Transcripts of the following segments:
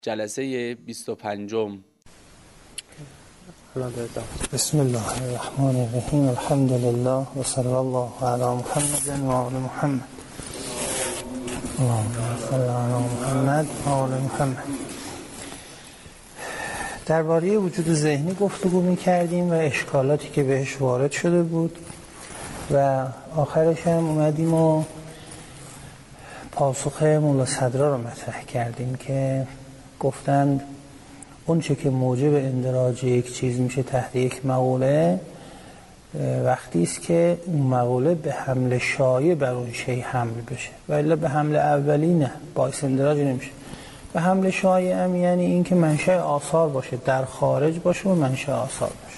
جلسه 25. بسم الله الرحمن الرحیم. الحمد لله و صلی الله علی محمد و آل محمد. اللهم صل علی محمد و آل محمد. درباره وجود ذهنی گفتگو می‌کردیم و اشکالاتی که بهش وارد شده بود و آخرش هم اومدیم و پاسخ مولا صدرا رو مطرح کردیم که گفتند اون چه که موجب اندراج یک چیز میشه تحت یک مقوله وقتی است که اون مقوله به حمل شایع بر اون شی حمل بشه، و الا به حمل اولی نه، باعث اندراج نمیشه. به حمل شایع هم یعنی این که منشأ آثار باشه، در خارج باشه و منشأ آثار باشه.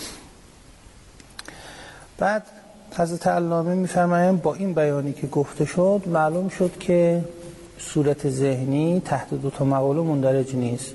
بعد حضرت علامه میفرمایند با این بیانی که گفته شد معلوم شد که صورت ذهنی تحت دو تا مقوله مندرج نیست.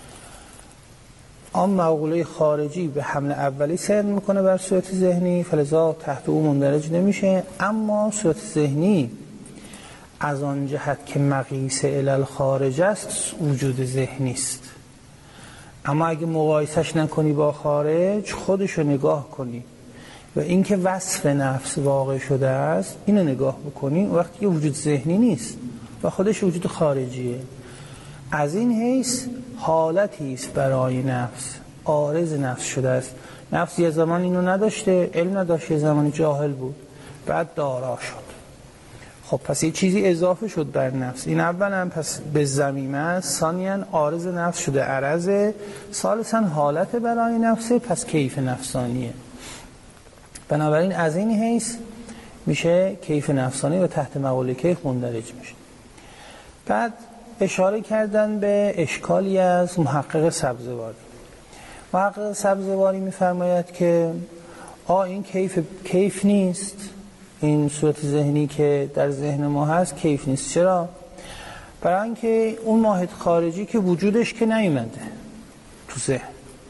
آن مقوله خارجی به حمل اولی سیر میکنه بر صورت ذهنی، فلذا تحت او مندرج نمیشه. اما صورت ذهنی از آن جهت که مقیس الی الخارج است وجود ذهنی است. اما اگه مقایسش نکنی با خارج، خودشو نگاه کنی و اینکه وصف نفس واقع شده است اینو نگاه بکنی، وقتی که وجود ذهنی نیست و خودش وجود خارجیه. از این حیث حالتی است برای نفس، عارض نفس شده است. نفس یه زمان اینو نداشته، علم نداشت، یه زمانی جاهل بود، بعد دارا شد. خب پس یه چیزی اضافه شد بر نفس. این اولا پس به ضمیمه است، ثانیاً عارض نفس شده عرضه، ثالثاً حالت برای نفسه، پس کیف نفسانیه. بنابراین از این حیث میشه کیف نفسانی و تحت مقوله کیف مندرج میشه. بعد اشاره کردن به اشکالی از محقق سبزواری. محقق سبزواری میفرماید که این کیف نیست، این صورت ذهنی که در ذهن ما هست کیف نیست. چرا؟ برای اینکه اون ماهیت خارجی که وجودش که نیومده تو ذهن،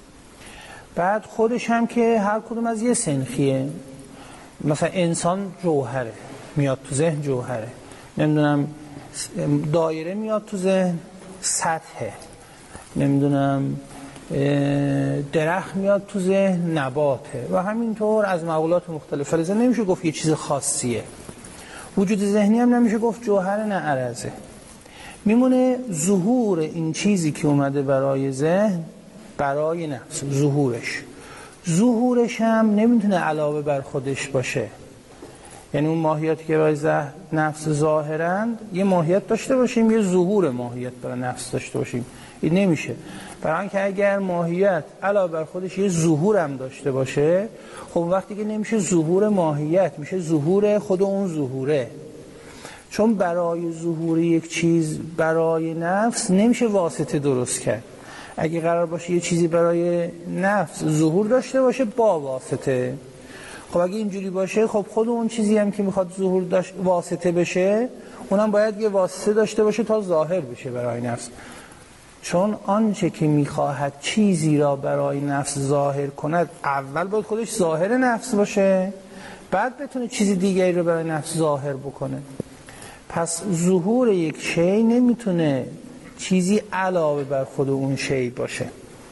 بعد خودش هم که هر کدوم از یه سنخیه. مثلا انسان جوهره، میاد تو ذهن جوهره، نمیدونم دایره میاد تو ذهن سطحه، نمیدونم درخت میاد تو ذهن نباته و همینطور از مقولات مختلف. لذا نمیشه گفت یه چیز خاصیه. وجود ذهنی هم نمیشه گفت جوهر نه عرضه. میمونه ظهور این چیزی که اومده برای ذهن، برای نفس. ظهورش هم نمیتونه علاوه بر خودش باشه. یعنی اون ماهیتی که برای نفس ظاهرند یه ماهیت داشته باشیم، یه ظهور ماهیت برای نفس داشته باشیم. این نمیشه. برای اینکه اگر ماهیت علاوه بر خودش یه ظهور هم داشته باشه، خب وقتی که نمیشه ظهور ماهیت، میشه ظهور خود اون ظهوره. چون برای ظهور یک چیز برای نفس نمیشه واسطه درست کرد. اگه قرار باشه یه چیزی برای نفس ظهور داشته باشه با واسطه، خب اگه اینجوری باشه خب خود اون چیزی هم که میخواد ظهور واسطه بشه اونم باید یه واسطه داشته باشه تا ظاهر بشه برای نفس. چون آنچه که میخواهد چیزی را برای نفس ظاهر کند اول باید خودش ظاهر نفس باشه، بعد بتونه چیزی دیگری رو برای نفس ظاهر بکنه. پس ظهور یک شی نمیتونه چیزی علاوه بر خود اون شی باشه.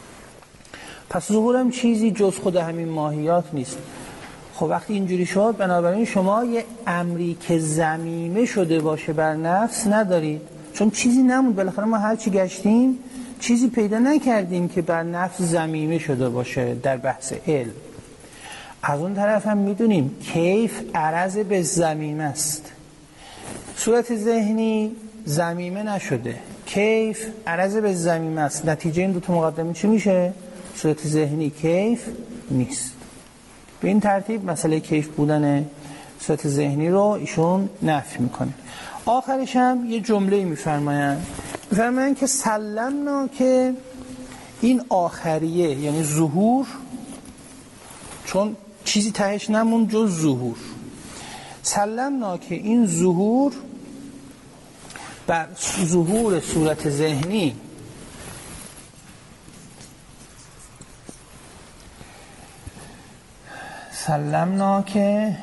پس ظهورم چیزی جز خود همین ماهیات نیست. خب وقتی اینجوری شد، بنابراین شما یه امری که ضمیمه شده باشه بر نفس ندارید، چون چیزی نموند. بالاخره ما هر چی گشتیم چیزی پیدا نکردیم که بر نفس ضمیمه شده باشه در بحث علم. از اون طرف هم میدونیم کیف عرض به ضمیمه است. صورت ذهنی ضمیمه نشده، کیف عرض به ضمیمه است. نتیجه این دو تا مقدمه چی میشه؟ صورت ذهنی کیف نیست. به این ترتیب مسئله کیف بودن صورت ذهنی رو ایشون نفی میکنه. آخرش هم یه جمله میفرمایند که سلمنا که این آخریه، یعنی ظهور، چون چیزی تهش نمون جز ظهور، سلمنا که این ظهور بر ظهور صورت ذهنی سلمنا که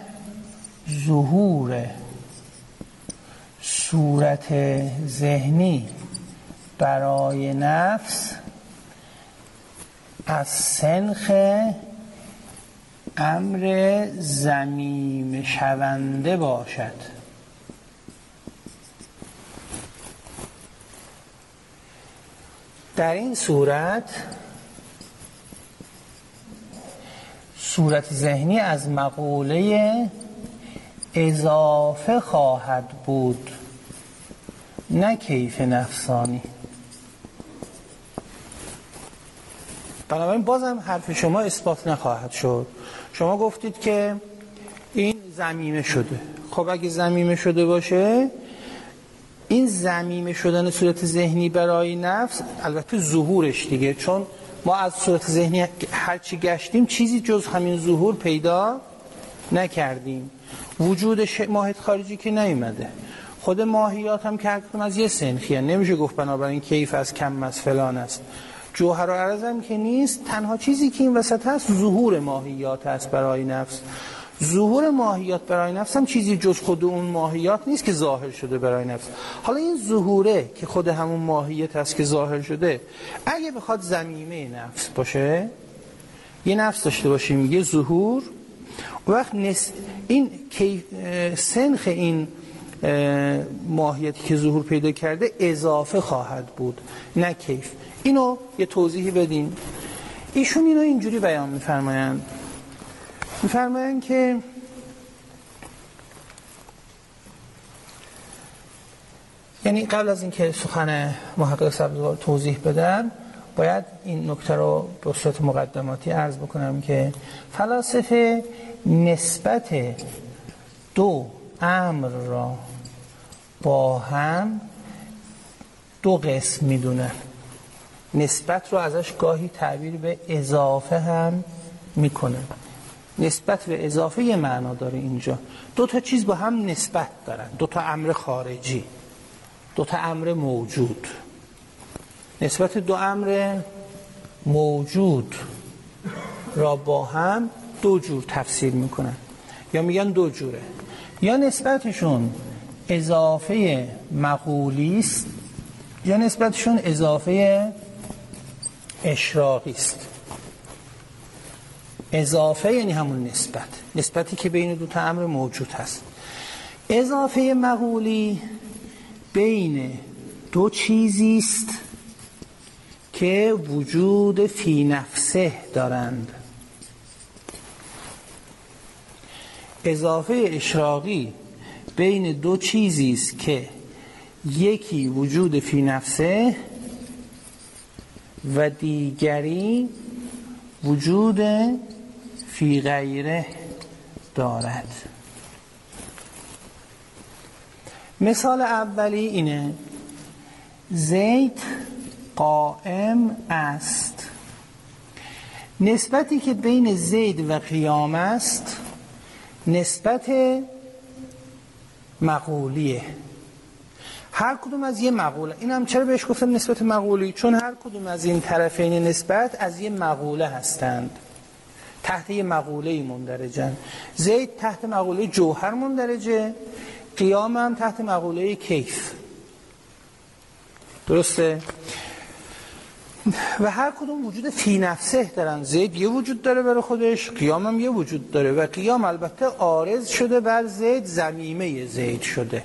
ظهور صورت ذهنی برای نفس از سنخ امر ضمیم شونده باشد. در این صورت صورت ذهنی از مقوله اضافه خواهد بود، نه کیف نفسانی. بنابراین بازم حرف شما اثبات نخواهد شد. شما گفتید که این ضمیمه شده. خب اگه ضمیمه شده باشه، این ضمیمه شدن صورت ذهنی برای نفس البته ظهورش دیگه، چون ما از صورت ذهنی هرچی گشتیم چیزی جز همین ظهور پیدا نکردیم. وجود ماهیت خارجی که نیومده، خود ماهیات هم که هرکدوم از یه سنخیه، نمیشه گفت بنابراین کیف از کم از فلان است. جوهر و عرض هم که نیست، تنها چیزی که این وسط هست ظهور ماهیات هست برای نفس. ظهور ماهیات برای نفس هم چیزی جز خود اون ماهیات نیست که ظاهر شده برای نفس. حالا این ظهوره که خود همون ماهیت هست که ظاهر شده، اگه بخواد ضمیمه نفس باشه، یه نفس داشته باشیم یه ظهور، وقت این سنخ این ماهیتی که ظهور پیدا کرده اضافه خواهد بود، نه کیف. اینو یه توضیحی بدین. ایشون اینو اینجوری بیان میفرمایند که یعنی قبل از اینکه سخن محقق سبزوار توضیح بدم، باید این نکته رو به صورت مقدماتی عرض بکنم که فلاسفه نسبت دو امر را با هم دو قسم میدونن. نسبت رو ازش گاهی تعبیر به اضافه هم میکنن. نسبت به اضافه یه معنا داره اینجا. دو تا چیز با هم نسبت دارن، دو تا امر خارجی، دو تا امر موجود. نسبت دو امر موجود را با هم دو جور تفسیر میکنن، یا میگن دو جوره. یا نسبتشون اضافه مقولی است، یا نسبتشون اضافه اشراقی است. اضافه یعنی همون نسبتی که بین دو تا امر موجود هست. اضافه مقولی بین دو چیزی است که وجود فی نفسه دارند. اضافه اشراقی بین دو چیزی است که یکی وجود فی نفسه و دیگری وجود فی غیره دارد. مثال اولی اینه: زید قائم است. نسبتی که بین زید و قیام است نسبت مقولیه. هر کدوم از یه مقوله. این هم چرا بهش گفتم نسبت مقولی؟ چون هر کدوم از این طرفین نسبت از یه مقوله هستند، تحت یه مقوله مندرجن. زید تحت مقوله جوهر مندرجه، قیام هم تحت مقوله کیف. درسته؟ و هر کدوم وجود فی نفسه دارن. زید یه وجود داره برای خودش، قیام هم یه وجود داره و قیام البته عارض شده بر زید، ضمیمه زید شده.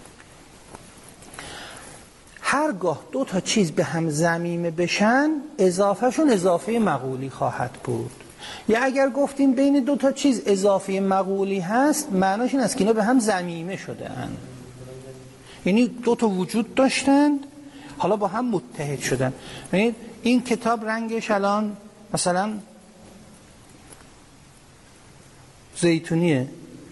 هرگاه دو تا چیز به هم ضمیمه بشن اضافهشون اضافه مقولی خواهد بود. یا اگر گفتیم بین دو تا چیز اضافه مقولی هست، معناش این است که اینا به هم ضمیمه شده اند. یعنی دو تا وجود داشتند، حالا با هم متحد شدن. یعنی این کتاب رنگش الان مثلا زیتونیه،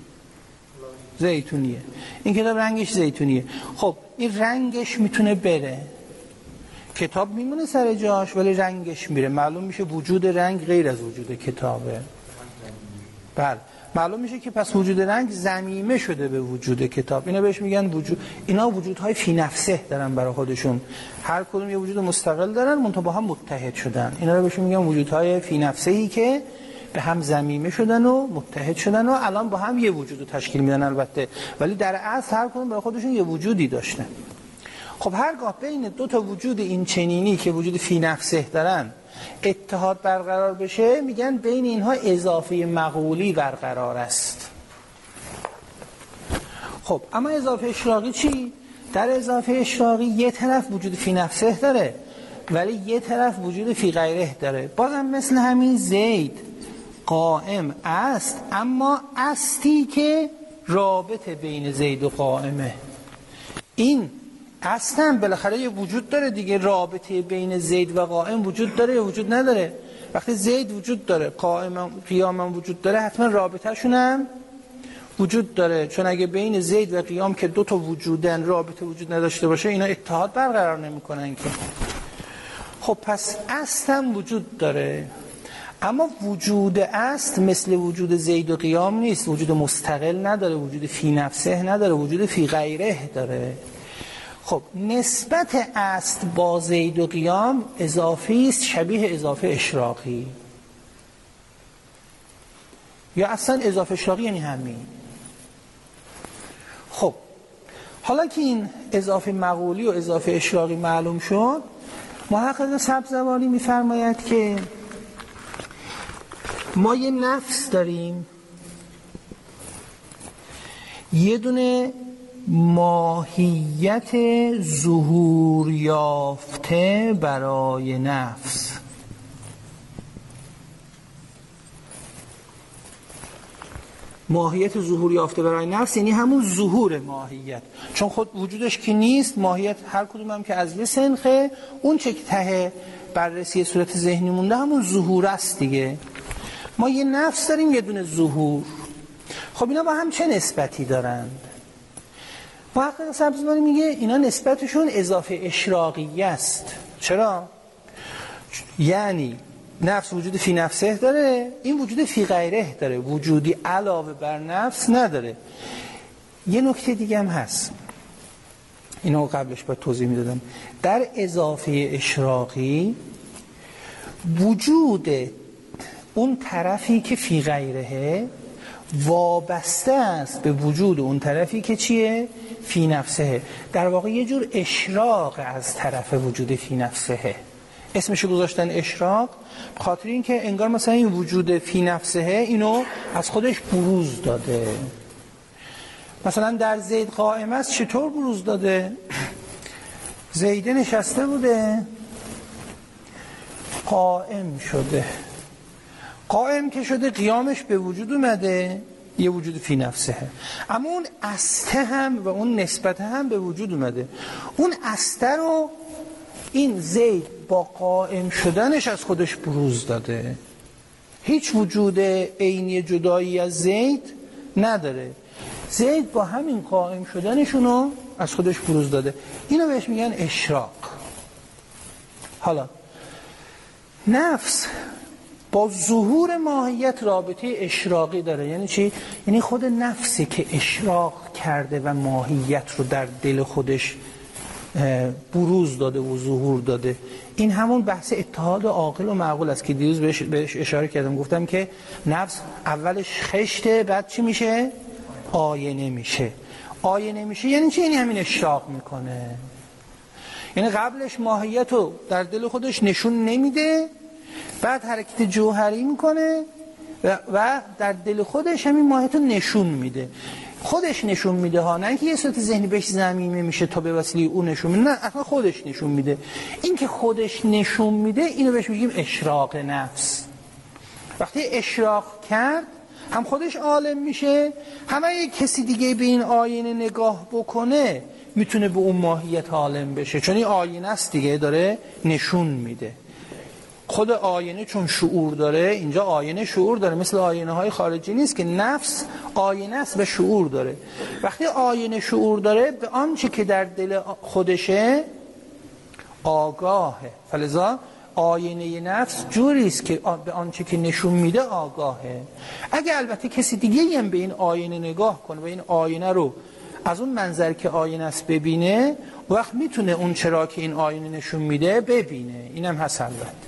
این کتاب رنگش زیتونیه. خب این رنگش میتونه بره، کتاب میمونه سر جاش ولی رنگش میره. معلوم میشه وجود رنگ غیر از وجود کتابه. بله، معلوم میشه که پس وجود رنگ ضمیمه شده به وجود کتاب. اینا بهش میگن وجود. اینا وجودهای فی نفسه دارن برای خودشون، هر کدوم یه وجود مستقل دارن منتها با هم متحد شدن. اینا رو بهش میگن وجودهای فی نفسه‌ای که به هم ضمیمه شدن و متحد شدن و الان با هم یه وجود رو تشکیل میدن البته، ولی در اصل هر کدوم برای خودشون یه وجودی داشتن. خب هرگاه بین دو تا وجود این چنینی که وجود فی نفسه دارن اتحاد برقرار بشه، میگن بین اینها اضافه مغولی برقرار است. خب اما اضافه اشراقی چی؟ در اضافه اشراقی یه طرف وجود فی نفسه داره ولی یه طرف وجود فی غیره داره. بازم مثل همین زید قائم است، اما استی که رابطه بین زید و قائمه. این اصلا بالاخره یه وجود داره دیگه، رابطه بین زید و قائم وجود داره یا وجود نداره؟ وقتی زید وجود داره، قیام هم وجود داره، حتما رابطه شونم وجود داره، چون اگه بین زید و قیام که دو تا وجودن رابطه وجود نداشته باشه اینا اتحاد برقرار نمی‌کنن که. خب پس اصل هم وجود داره، اما وجود اصل مثل وجود زید و قیام نیست، وجود مستقل نداره، وجود فی نفسه نداره، وجود فی غیره داره. خب نسبت اصل با زید و قیام اضافی است، شبیه اضافه اشراقی، یا اصلا اضافه اشراقی یعنی همین. خب حالا که این اضافه مغولی و اضافه اشراقی معلوم شد، محقق سبزواری میفرماید که ما یه نفس داریم، یه دونه ماهیت ظهور یافته برای نفس. ماهیت ظهور یافته برای نفس یعنی همون ظهور ماهیت، چون خود وجودش که نیست، ماهیت هر کدوم هم که از یه سنخه، اون چه که ته بررسی صورت ذهنی مونده همون ظهور است دیگه. ما یه نفس داریم، یه دونه ظهور. خب اینا با هم چه نسبتی دارند؟ محقق سبزواری میگه اینا نسبتشون اضافه اشراقی است. چرا؟ یعنی نفس وجود فی نفسه داره، این وجود فی غیره داره، وجودی علاوه بر نفس نداره. یه نکته دیگه هم هست، اینو قبلش باید توضیح میدادم. در اضافه اشراقی وجود اون طرفی که فی غیره وابسته است به وجود اون طرفی که چیه؟ فی نفسه. در واقع یه جور اشراق از طرف وجود فی نفسه. اسمشو گذاشتن اشراق خاطر این که انگار مثلا این وجود فی نفسه اینو از خودش بروز داده. مثلا در زید قائم است چطور بروز داده؟ زیده نشسته بوده، قائم شده، قائم که شده قیامش به وجود اومده، یه وجود فی نفسه، اما اون استه هم و اون نسبت هم به وجود اومده. اون استه رو این زید با قائم شدنش از خودش بروز داده، هیچ وجود عینی جدایی از زید نداره. زید با همین قائم شدنشونو از خودش بروز داده، اینو بهش میگن اشراق. حالا نفس با ظهور ماهیت رابطه اشراقی داره. یعنی چی؟ یعنی خود نفسی که اشراق کرده و ماهیت رو در دل خودش بروز داده و ظهور داده. این همون بحث اتحاد عاقل و معقول است که دیروز بهش اشاره کردم. گفتم که نفس اولش خشته، بعد چی میشه؟ آینه میشه. آینه میشه یعنی چی؟ یعنی همین اشراق میکنه. یعنی قبلش ماهیت رو در دل خودش نشون نمیده، بعد حرکت جوهری میکنه و در دل خودش همین ماهیت رو نشون میده. خودش نشون میده ها، نه اینکه یه صورت ذهنی بهش ضمیمه میشه تا به وسیله اون نشون میده، نه اصلا خودش نشون میده. این که خودش نشون میده اینو بهش میگیم اشراق نفس. وقتی اشراق کرد هم خودش عالم میشه، هم اگه کسی دیگه به این آینه نگاه بکنه میتونه به اون ماهیت عالم بشه، چون این آینه است دیگه، داره نشون میده. خود آینه چون شعور داره، اینجا آینه شعور داره، مثل آینه های خارجی نیست که نفس آینه است و شعور داره. وقتی آینه شعور داره به آنچه که در دل خودشه آگاهه، فلذا آینه نفس جوری است که به آنچه که نشون میده آگاهه. اگه البته کسی دیگه هم به این آینه نگاه کنه و این آینه رو از اون منظر که آینه است ببینه، وقت میتونه اون چرا که این آینه نشون میده ببینه. اینم هست البته.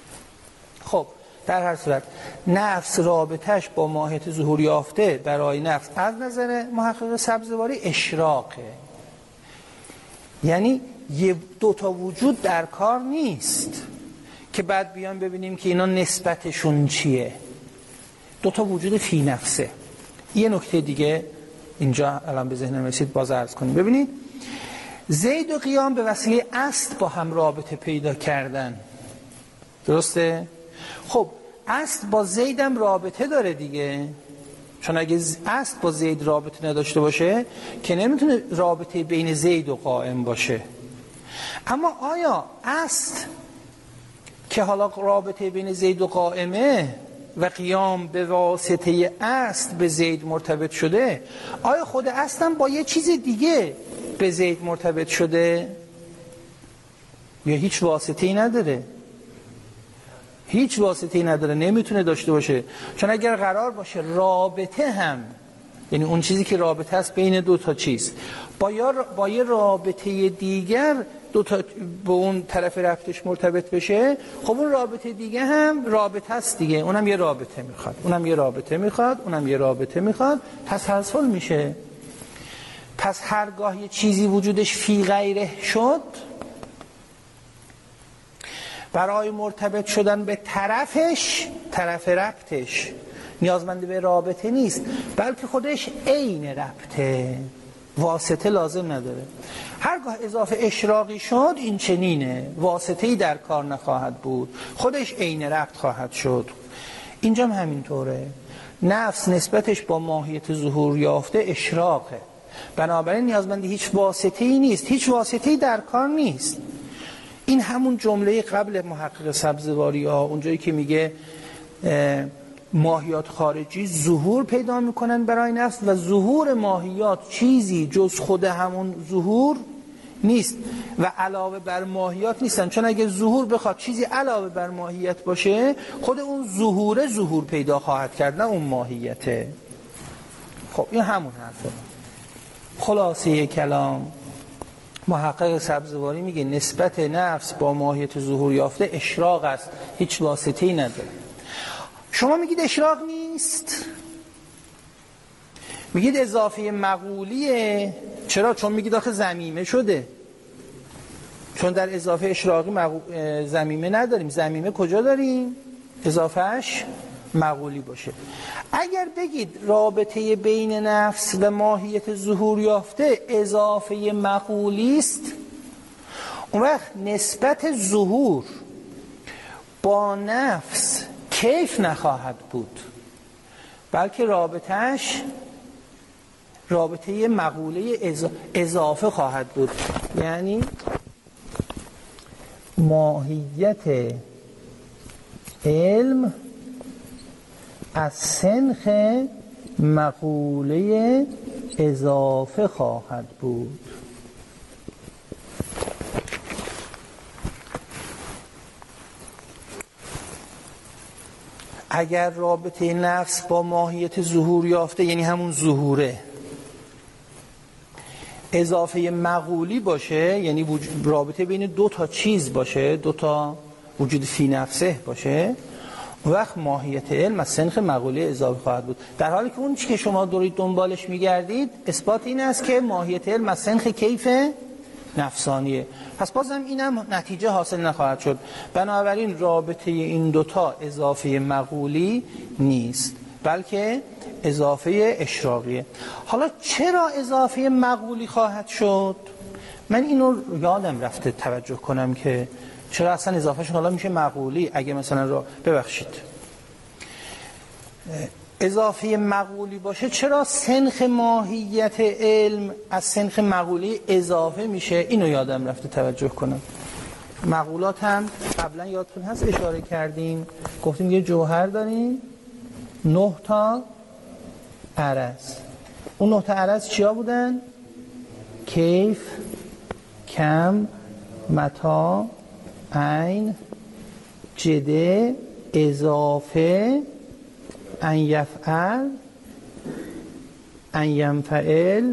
خب در هر صورت نفس رابطش با ماهیت ظهور یافته برای نفس از نظر محقق سبزواری اشراقه. یعنی یه دوتا وجود در کار نیست که بعد بیان ببینیم که اینا نسبتشون چیه. دوتا وجود فی نفسه. یه نکته دیگه اینجا الان به ذهنم رسید باز عرض کنیم. ببینید زید و قیام به وسیله اسب با هم رابطه پیدا کردن، درسته؟ خب اسب با زیدم رابطه داره دیگه، چون اگه اسب با زید رابطه نداشته باشه که نمیتونه رابطه بین زید و قائم باشه. اما آیا اسب که حالا رابطه بین زید و قائمه و قیام به واسطه اسب به زید مرتبط شده، آیا خود اسب با یه چیز دیگه به زید مرتبط شده یا هیچ واسطه‌ای نداره؟ هیچ واسطه‌ای نداره، نمیتونه داشته باشه. چون اگر قرار باشه رابطه هم، یعنی اون چیزی که رابطه است بین دو تا چیز با یه رابطه دیگر دو تا به اون طرف رفتش مرتبط بشه، خب اون رابطه دیگه هم رابطه است دیگه، اونم یه رابطه میخواد، اونم یه رابطه میخواد، اونم یه رابطه میخواد، تسلسل میشه. پس هرگاه یه چیزی وجودش فی غیره شد، برای مرتبط شدن به طرف ربطش نیازمند به رابطه نیست، بلکه خودش عین ربطه، واسطه لازم نداره. هرگاه اضافه اشراقی شد این چنینه، واسطه‌ای در کار نخواهد بود، خودش عین ربط خواهد شد. اینجا هم همینطوره. نفس نسبتش با ماهیت ظهور یافته اشراقه، بنابراین نیازمند هیچ واسطه‌ای نیست، هیچ واسطه‌ای در کار نیست. این همون جمله قبل محقق سبزواری ها، اونجایی که میگه ماهیات خارجی ظهور پیدا میکنن برای نفس و ظهور ماهیات چیزی جز خود همون ظهور نیست و علاوه بر ماهیات نیستن، چون اگه ظهور بخواد چیزی علاوه بر ماهیت باشه خود اون ظهور پیدا خواهد کرد، نه اون ماهیته. خب این همون حرفه. خلاصه کلام محقق سبزواری میگه نسبت نفس با ماهیت ظهور یافته اشراق است، هیچ واسطه‌ای نداره. شما میگید اشراق نیست، میگید اضافه مقولیه. چرا؟ چون میگید آخه ضمیمه شده، چون در اضافه اشراقی ضمیمه نداریم. ضمیمه کجا داریم؟ اضافهش مقولی باشه. اگر بگید رابطه بین نفس و ماهیت ظهور یافته اضافه مقولی است، اون وقت نسبت ظهور با نفس کیف نخواهد بود، بلکه رابطه مقوله اضافه خواهد بود. یعنی ماهیت علم از سنخ مقوله اضافه خواهد بود. اگر رابطه نفس با ماهیت ظهور یافته، یعنی همون ظهوره، اضافه مقولی باشه، یعنی رابطه بین دو تا چیز باشه، دو تا وجود فی نفسه باشه، وقت ماهیت علم از سنخ مقوله اضافه خواهد بود. در حالی که اون چی که شما دارید دنبالش میگردید اثبات این است که ماهیت علم از سنخ کیف نفسانیه. پس بازم اینم نتیجه حاصل نخواهد شد. بنابراین رابطه این دوتا اضافه مقولی نیست، بلکه اضافه اشراقیه. حالا چرا اضافه مقولی خواهد شد؟ من اینو یادم رفته توجه کنم که چرا اصلا اضافهشون حالا میشه مقولی. اگه مثلا ببخشید اضافه مقولی باشه، چرا سنخ ماهیت علم از سنخ مقولی اضافه میشه؟ اینو یادم رفته توجه کنم. مقولات هم قبلا یادتون هست اشاره کردیم، گفتیم یه جوهر داریم 9 تا عرض. اون 9 تا عرض چیا بودن؟ کیف، کم، متا، عین، جده، اضافه، ان یفعل، ان ینفعل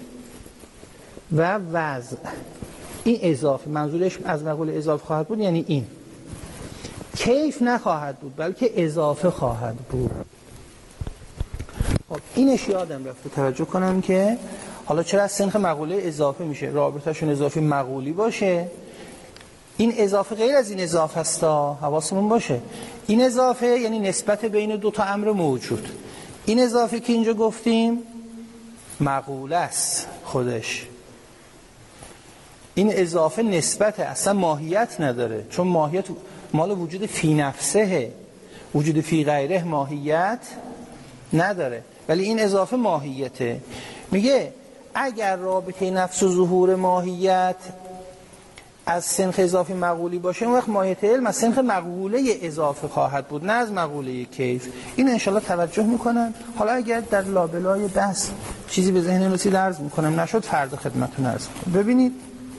و وضع. این اضافه، منظورش از مقوله اضافه خواهد بود یعنی این. کیف نخواهد بود بلکه اضافه خواهد بود. خب اینش یادم رفته توجه کنم که حالا چرا از سنخ مقوله اضافه میشه؟ رابطهشون اضافی مقولی باشه. این اضافه غیر از این اضافه است، حواسمون باشه. این اضافه یعنی نسبت بین دو تا امر موجود. این اضافه که اینجا گفتیم مقوله است خودش. این اضافه نسبت اصلا ماهیت نداره، چون ماهیت مال وجود فی نفسه، وجود فی غیره ماهیت نداره، ولی این اضافه ماهیته. میگه اگر رابطه نفس و ظهور ماهیت از سنخ اضافی مقولی باشه، اون وقت ماهیت علم از سنخ مقوله اضافه خواهد بود، نه از مقوله کیف. این انشالله توجه میکنن. حالا اگر در لابلای بحث چیزی به ذهن رسید عرض میکنم، نشد فردا خدمتتون عرض میکنم. ببینید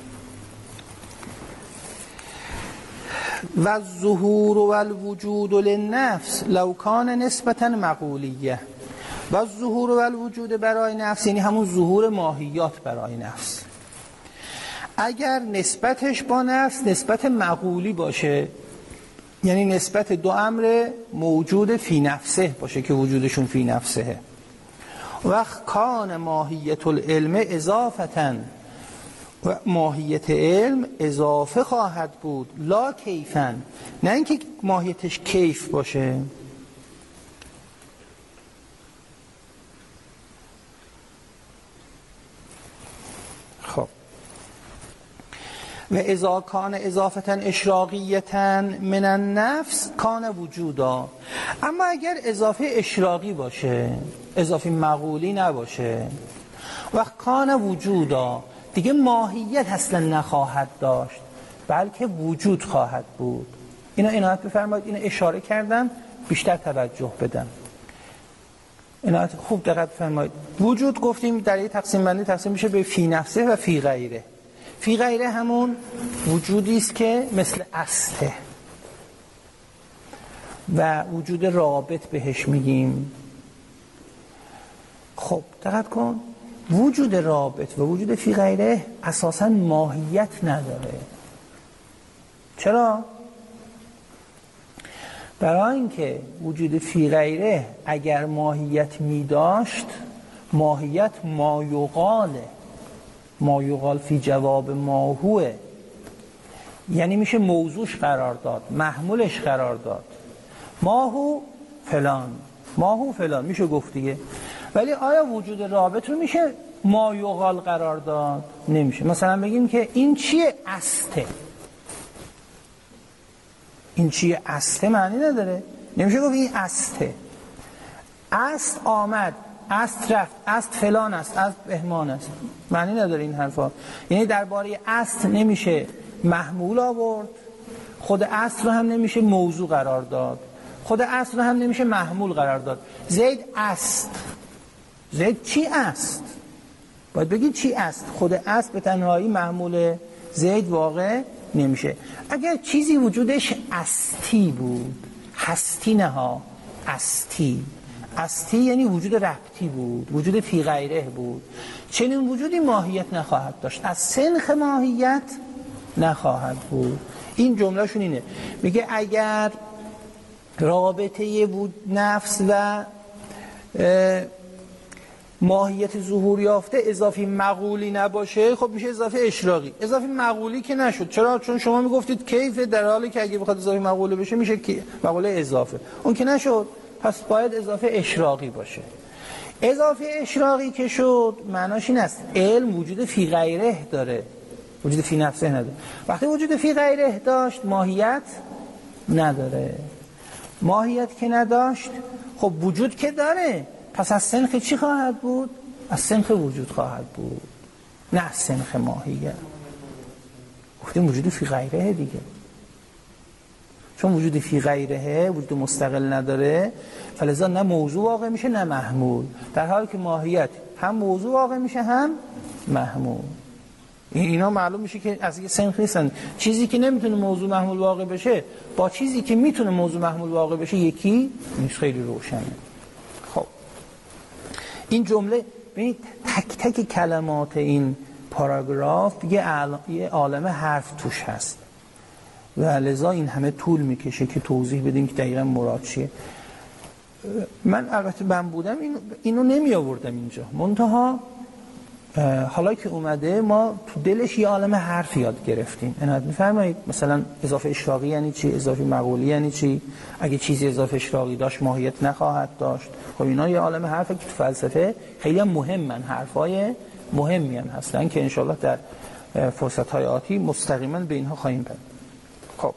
و الظهور و الوجود للنفس لو کان نسبتا مقولیه. و الظهور و الوجود برای نفس یعنی همون ظهور ماهیات برای نفس، اگر نسبتش با نفس نسبت مقولی باشه، یعنی نسبت دو امر موجود فی نفسه باشه که وجودشون فی نفسه، و کان ماهیت العلم اضافتا، و ماهیت علم اضافه خواهد بود، لا کیفا، نه اینکه ماهیتش کیف باشه. خب و اذا کان اضافتا اشراقیتا من النفس کان وجودا. اما اگر اضافه اشراقی باشه، اضافه مقولی نباشه، و کان وجودا، دیگه ماهیت اصلا نخواهد داشت بلکه وجود خواهد بود. اینا عنایت بفرمایید، اینا اشاره کردم بیشتر توجه بدم. عنایت خوب دقت بفرمایید. وجود گفتیم در یک تقسیم بندی تقسیم میشه به فی نفسه و فی غیره. فی غیره همون وجودی است که مثل اصله و وجود رابط بهش میگیم. خب دقت کن، وجود رابط و وجود فی غیره اساساً ماهیت نداره. چرا؟ برای اینکه وجود فی غیره اگر ماهیت می داشت، ماهیت مایقاله، مایقال فی جواب ماهوه، یعنی میشه موضوعش قرار داد، محمولش قرار داد. ماهو فلان، ماهو فلان میشه گفت دیگه. ولی آیا وجود رابط رو میشه مایقال قرار داد؟ نمیشه. مثلا بگیم که این چیه؟ استه. این چیه؟ استه معنی نداره، نمیشه گفت این استه. است آمد، است رفت، است فلان است، است بهمان است، معنی نداره این حرفا. یعنی درباره است نمیشه محمول آورد، خود است رو هم نمیشه موضوع قرار داد، خود است رو هم نمیشه محمول قرار داد. زید است، زید چی است؟ باید بگید چی است. خود است به تنهایی محمول زید واقع نمیشه. اگر چیزی وجودش استی بود، هستی نه ها، استی، استی یعنی وجود ربطی بود، وجود فی غیره بود، چنین وجودی ماهیت نخواهد داشت، از سنخ ماهیت نخواهد بود. این جملهشون اینه، میگه اگر رابطه نفس و ماهیت ظهور یافته اضافی مقولی نباشه، خب میشه اضافه اشراقی. اضافی مقولی که نشد. چرا؟ چون شما میگفتید کیف، در حالی که اگه بخواد اضافی مقوله بشه میشه مقوله اضافه، اون که نشد، پس باید اضافه اشراقی باشه. اضافه اشراقی که شد معناش این است علم وجود فی غیره داره، وجود فی نفسه نداره. وقتی وجود فی غیره داشت ماهیت نداره. ماهیت که نداشت، خب وجود که داره، پس از سنخ چی خواهد بود؟ از سنخ وجود خواهد بود، نه از سنخ ماهیت. گفتیم وجود فی غیره دیگه، چون وجود فی غیره وجود مستقل نداره، فلذا نه موضوع واقع میشه نه محمول، در حالی که ماهیت هم موضوع واقع میشه هم محمول. اینا معلوم میشه که از یه سنخ نیستن. چیزی که نمیتونه موضوع محمول واقع بشه با چیزی که میتونه موضوع محمول واقع بشه یکی نیست. خیلی روشنه. خب این جمله ببینید، تک تک کلمات این پاراگراف یه عالم حرف توش هست و لذا این همه طول میکشه که توضیح بدیم که دقیقا مراد چیه. من البته من بودم اینو نمی آوردم اینجا، منتها حالا که اومده ما تو دلش یه عالم حرف یاد گرفتیم. عنایت می‌فرمایید مثلا اضافه اشراقی یعنی چی، اضافه مقولی یعنی چی، اگه چیزی اضافه اشراقی داشت ماهیت نخواهد داشت. خب اینا یه عالم حرفه که تو فلسفه خیلی هم مهمن، حرفای مهمی هم هستن که انشالله در فرصت‌های آتی مستقیما به اینها خواهیم پرداخت. خب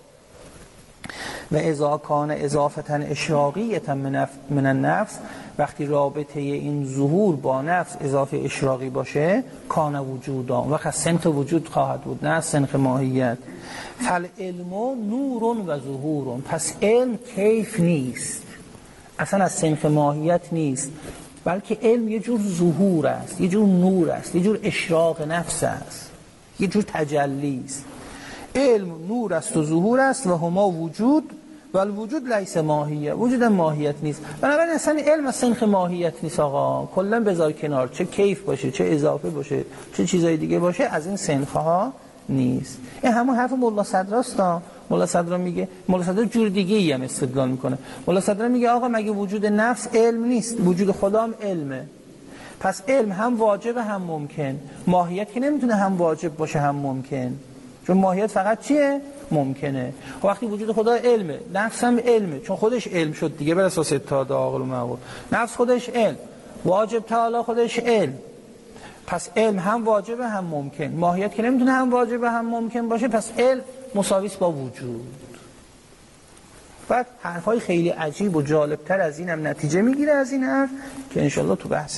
و اذا کان اضافه اشراقیه من النفس، وقتی رابطه این ظهور با نفس اضافه اشراقی باشه، کان وجودا، وقت سنخ وجود خواهد بود، نه سنخ ماهیت. فالعلم نور و ظهور، پس علم کیف نیست، اصلا از سنخ ماهیت نیست، بلکه علم یه جور ظهور است، یه جور نور است، یه جور اشراق نفس است، یه جور تجلی است. علم نور است و ظهور است و هما وجود و الوجود لیس ماهیه، وجود ماهیت نیست. بنابراین اصلا علم از سنخ ماهیت نیست آقا، کلا بذار کنار، چه کیف باشه، چه اضافه باشه، چه چیزای دیگه باشه، از این سنخها نیست. این همون حرف مولا صدراست. مولا صدرا میگه، مولا صدرا جور دیگه ای هم استدلال میکنه. مولا صدرا میگه آقا مگه وجود نفس علم نیست، وجود خدا هم علمه، پس علم هم واجب هم ممکن، ماهیت که نمیتونه هم واجب باشه هم ممکن، چون ماهیت فقط چیه؟ ممکنه. وقتی وجود خدا علمه، نفس هم علمه، چون خودش علم شد دیگه بر اساس اتحاد عاقل و معقول. نفس خودش علم، واجب تعالی خودش علم، پس علم هم واجب هم ممکن، ماهیت که نمیتونه هم واجب هم ممکن باشه، پس علم مساوی است با وجود. بعد حرفای خیلی عجیب و جالبتر از این هم نتیجه میگیره از این حرف که انشالله تو بحث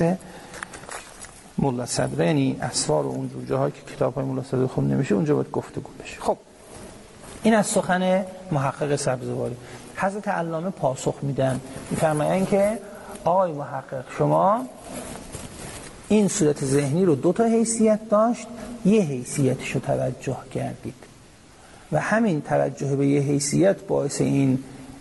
مولا صدرا، یعنی اسرار و اون جاهایی که کتاب‌های مولا صدرا خوب نمیشه اونجا باید گفتگو بشه. خب این از سخن محقق سبزواری. حضرت علامه پاسخ میدن، میفرمایند که آقای محقق شما این صورت ذهنی رو دو تا حیثیت داشت، یه حیثیتش رو توجه کردید و همین توجه به یه حیثیت باعث این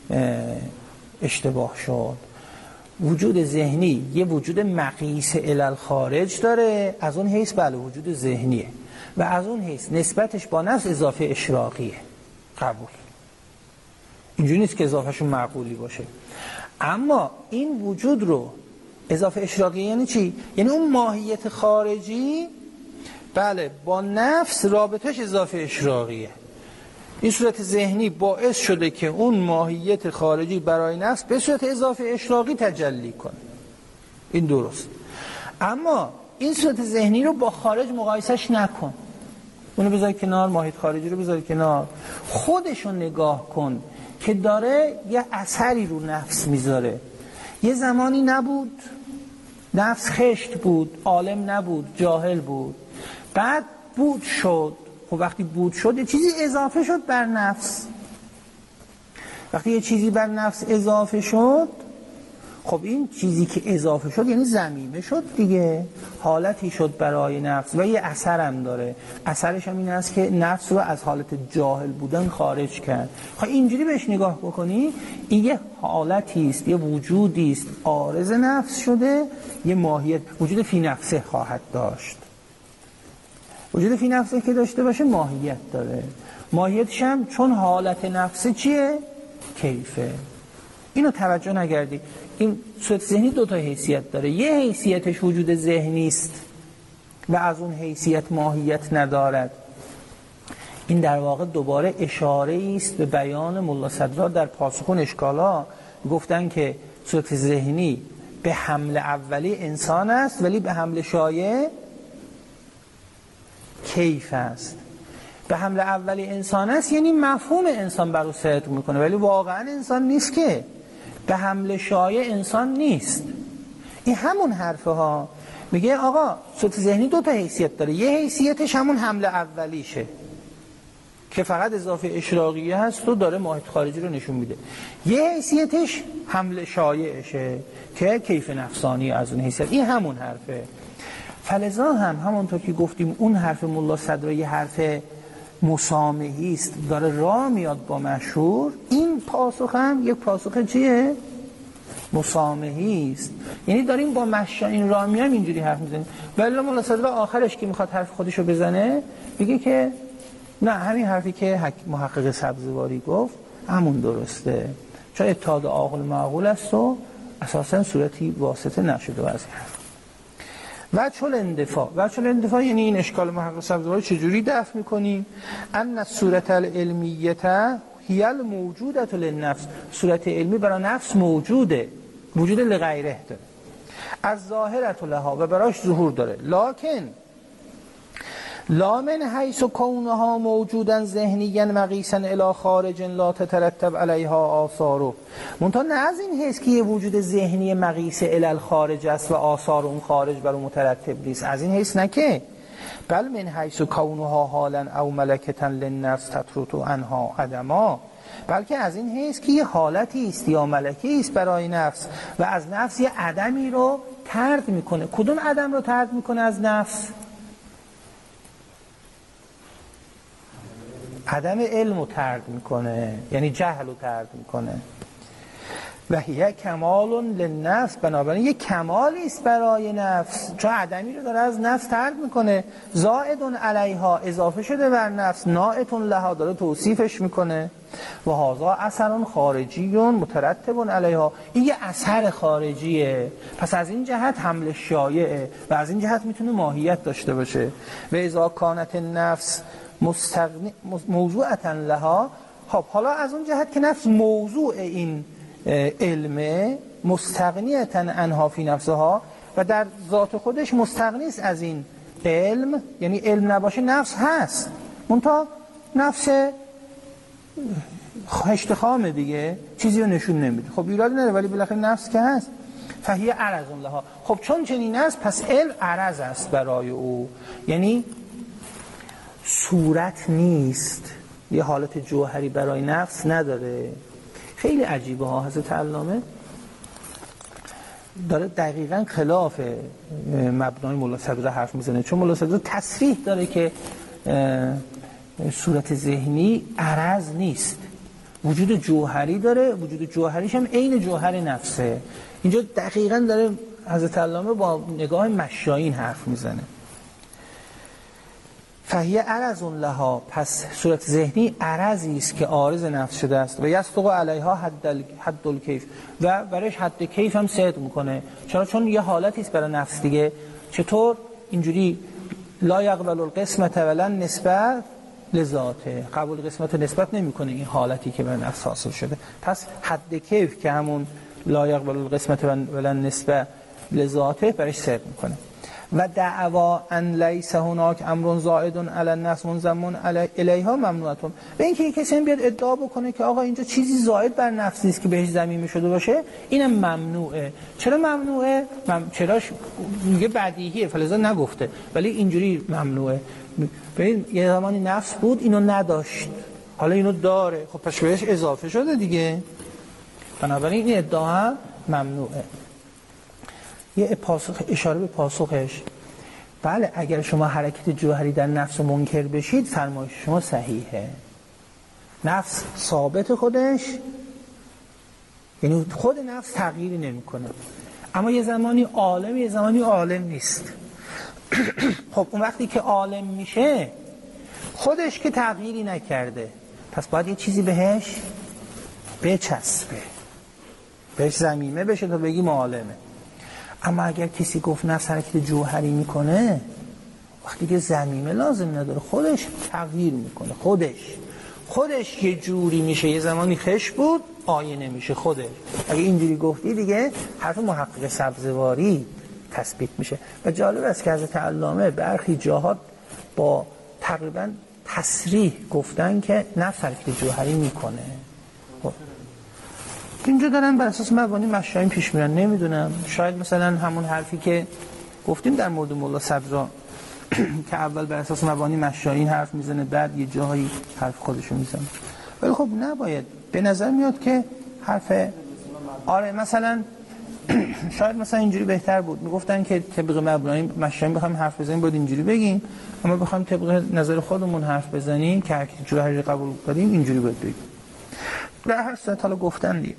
اشتباه شد. وجود ذهنی یه وجود مقیس الی خارج داره، از اون حیث بله وجود ذهنیه و از اون حیث نسبتش با نفس اضافه اشراقیه، قبول، اینجوری نیست که اضافهشون معقولی باشه. اما این وجود رو اضافه اشراقی یعنی چی؟ یعنی اون ماهیت خارجی بله با نفس رابطش اضافه اشراقیه. این صورت ذهنی باعث شده که اون ماهیت خارجی برای نفس به صورت اضافه اشراقی تجلی کنه، این درست. اما این صورت ذهنی رو با خارج مقایسش نکن، اونو بذار کنار، ماهیت خارجی رو بذار کنار، خودشو نگاه کن که داره یه اثری رو نفس میذاره. یه زمانی نبود نفس خشت بود، عالم نبود، جاهل بود، بعد بود شد. خب وقتی بود شد یه چیزی اضافه شد بر نفس، وقتی یه چیزی بر نفس اضافه شد، خب این چیزی که اضافه شد یعنی ضمیمه شد دیگه، حالتی شد برای نفس و یه اثرم داره. اثرش هم این است که نفس رو از حالت جاهل بودن خارج کرد. خب اینجوری بهش نگاه بکنی، این یه حالتی است، یه وجودی است عارض نفس شده، یه ماهیت وجود فی نفسه خواهد داشت. وجود فی نفسه که داشته باشه ماهیت داره، ماهیتش هم چون حالت نفسه چیه؟ کیفه. اینو توجه نگردی. این صورت ذهنی دو تا حیثیت داره، یه حیثیتش وجود ذهنی است و از اون حیثیت ماهیت ندارد. این در واقع دوباره اشاره است به بیان مولا صدرا در پاسخ اشکالا. گفتن که صورت ذهنی به حمل اولی انسان است ولی به حمل شایع کیف است. به حمل اولی انسان است یعنی مفهوم انسان بر او صدق میکنه، ولی واقعا انسان نیست، که به حمل شایع انسان نیست. این همون حرفه ها. میگه آقا صورت ذهنی دو تا حیثیت داره، یه حیثیتش همون حمل اولیشه که فقط اضافه اشراقیه هست و داره ماهیت خارجی رو نشون میده، یه حیثیتش حمل شایعشه که کیف نفسانی از اون حیثیت. این همون حرفه. فلذا همونطور که گفتیم اون حرف مولا صدرا یه حرف مسامحی است، داره راه میاد با مشهور. این پاسخ هم یک پاسخ چیه؟ مسامحی است، یعنی داریم با این راه میام اینجوری حرف میزنیم. ولی مولا صدرا آخرش که میخواد حرف خودشو بزنه میگه که نه، همین حرفی که محقق سبزواری گفت همون درسته، چون اتحاد عاقل معقول است و اساسا صورتی واسطه نشده و از این حرف. وجه الاندفاع یعنی این اشکال محقق سبزواری چجوری دفع میکنیم؟ ان صورت العلمیته هی الموجودت للنفس، صورت علمی برای نفس موجوده، وجود لغیره داره، از ظاهرت لها و براش ظهور داره، لکن لا من حیث کونها موجودا ذهنیا مقیسا الی خارج لا تترتب علیها آثاره، منتها نه از این حیث که یه وجود ذهنی مقیس الی خارج است و آثار اون خارج بر مترتب نیست، از این حیث نه که بل من حیث کونها حالا او ملکتا للنفس تطرد عنها عدما، بلکه از این حیث که یه حالتی است یا ملکی است برای نفس و از نفس یه عدمی رو طرد میکنه. کدوم عدم رو طرد میکنه از نفس؟ عدم علم رو طرد میکنه، یعنی جهل رو طرد میکنه. و هی کمال للنفس، بنابراین یک کمالی است برای نفس، چون عدمی رو داره از نفس طرد میکنه. زائد علیها، اضافه شده بر نفس. نائت لها، داره توصیفش میکنه. و هذا اثر خارجی مترتب علیها، این یه اثر خارجیه، پس از این جهت حمل شایعه و از این جهت میتونه ماهیت داشته باشه. و اذا کانت النفس موضوعتا لها، خب حالا از اون جهت که نفس موضوع این علم مستغنیتا عنها فی نفسها و در ذات خودش مستغنی است از این علم، یعنی علم نباشه نفس هست، منتها نفس هشت خامه دیگه، چیزی رو نشون نمیده. خب ایرادی نداره، ولی بالاخره نفس که هست. فهی عرض لها، خب چون چنین است پس علم عرض است برای او، یعنی صورت نیست، یه حالت جوهری برای نفس نداره. خیلی عجیبه ها، حضرت علامه داره دقیقاً خلاف مبنای مولا صدر حرف میزنه، چون مولا صدر تصریح داره که صورت ذهنی عرض نیست، وجود جوهری داره، وجود جوهریش هم عین جوهر نفسه. اینجا دقیقاً داره حضرت علامه با نگاه مشایین حرف میزنه. فهیه عرض لها، پس صورت ذهنی عرضی است که عارض نفس شده است. و یصدق علیها حد الکیف، و برایش حد کیف هم صدق میکنه. چون یه حالتی است برای نفس دیگه. چطور؟ اینجوری لا یقبل القسمت ولا نسبت لذاته، قبول قسمت و نسبت نمیکنه این حالتی که برای نفس حاصل شده. پس حد کیف که همون لا یقبل القسمت ولا نسبت لذاته برایش صدق میکنه. و دعوا ان لیس هناک امر زائد علی النفس منضم الیها ممنوعتون، و اینکه یک کسی بیاد ادعا بکنه که آقا اینجا چیزی زائد بر نفس نیست که بهش ضمیمه شده باشه، اینم ممنوعه. چرا ممنوعه؟ چراش میگه بدیهیه فلزا نگفته، ولی اینجوری ممنوعه. ببین یه زمانی نفس بود اینو نداشت، حالا اینو داره، خب پس بهش اضافه شده دیگه، بنابراین این ادعا هم ممنوعه. یه اشاره به پاسخش، بله اگر شما حرکت جوهری در نفس منکر بشید فرمایش شما صحیحه، نفس ثابت خودش، یعنی خود نفس تغییری نمیکنه، اما یه زمانی عالم یه زمانی عالم نیست. خب اون وقتی که عالم میشه خودش که تغییری نکرده، پس باید یه چیزی بهش بچسبه، بهش ضمیمه بشه تا بگیم عالمه. اما اگر کسی گفت نفس حرکت جوهری میکنه، وقتی که ضمیمه لازم نداره، خودش تغییر میکنه، خودش یه جوری میشه، یه زمانی خش بود آینه میشه خودش. اگه اینجوری گفتی دیگه حرف محقق سبزواری تثبیت میشه. و جالب است که حضرت علامه برخی جاها با تقریبا تصریح گفتن که نفس حرکت جوهری میکنه. اینجا دارن بر اساس مبانی مشایین پیش میرن، نمیدونم، شاید مثلا همون حرفی که گفتیم در مورد مولا صدرا که اول بر اساس مبانی مشایین حرف میزنه، بعد یه جاهایی حرف خودشو میزنه، ولی خب نباید. به نظر میاد که حرف آره مثلا شاید مثلا اینجوری بهتر بود، میگفتن که طبق مبانی مشایین بخوایم حرف بزنیم باید اینجوری بگیم، اما بخوایم طبق نظر خودمون حرف بزنیم که هر کی جوهری قبول کنیم اینجوری باید بگیم. در هر صورت حالا گفتن دیگه.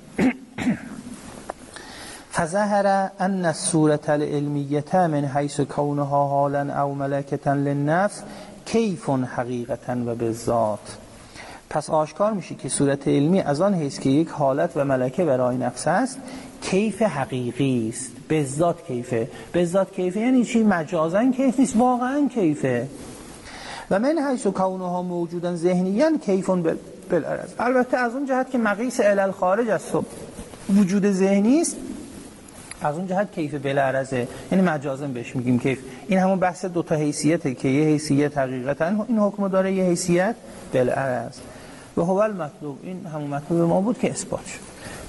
فظهر ان الصورة العلمیة من حیث کونها حالا او ملکة للنفس کیف حقیقتا و بالذات. پس آشکار میشه که صورت علمی از آن حیث که یک حالت و ملکه برای نفس است کیف حقیقی است. به ذات کیفه. به ذات کیفه یعنی چی؟ مجازاً کیف نیست، واقعاً کیفه. و من حیث کونها موجودن ذهنیاً کیفون بالعرض. البته از اون جهت که مقیس علل خارج است و وجود ذهنی است، از اون جهت کیف بالعرضه، یعنی مجازاً بهش میگیم کیف. این همون بحث دو تا حیثیته که یه حیثیت حقیقتاً این حکم داره، یه حیثیت بالعرض. و هو المطلوب، این همون مطلوب ما بود که اثبات شد.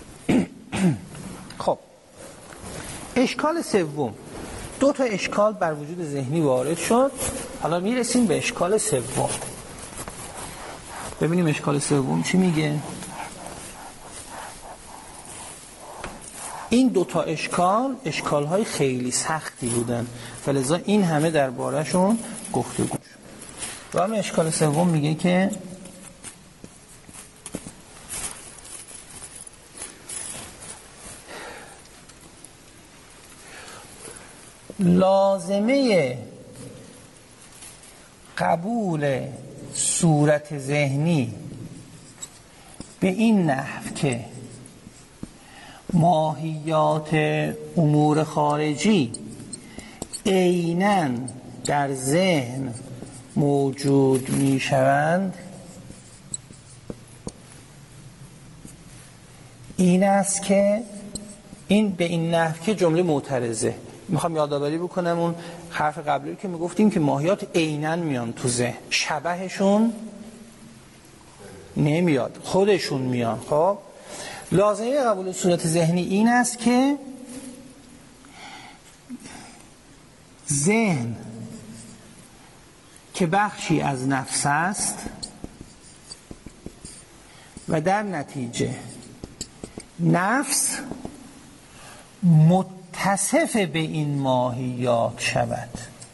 خب اشکال سوم، دو تا اشکال بر وجود ذهنی وارد شد. حالا میرسیم به اشکال سوم. ببینیم اشکال سوم چی میگه. این دو تا اشکال‌های خیلی سختی بودن، فلذا این همه درباره‌شون گفتگو شد. و هم اشکال سوم میگه که لازمه قبول صورت ذهنی به این نحو که ماهیات امور خارجی عیناً در ذهن موجود می شوند این است که این به این نحو که جمله معترضه. میخوام یادآوری بکنم اون حرف قبلی که میگفتیم که ماهیات عیناً میان تو ذهن، شبهشون نمیاد، خودشون میان. خب لازمه قبول صورت ذهنی این است که ذهن که بخشی از نفس است و در نتیجه نفس متصف به این ماهیات شود.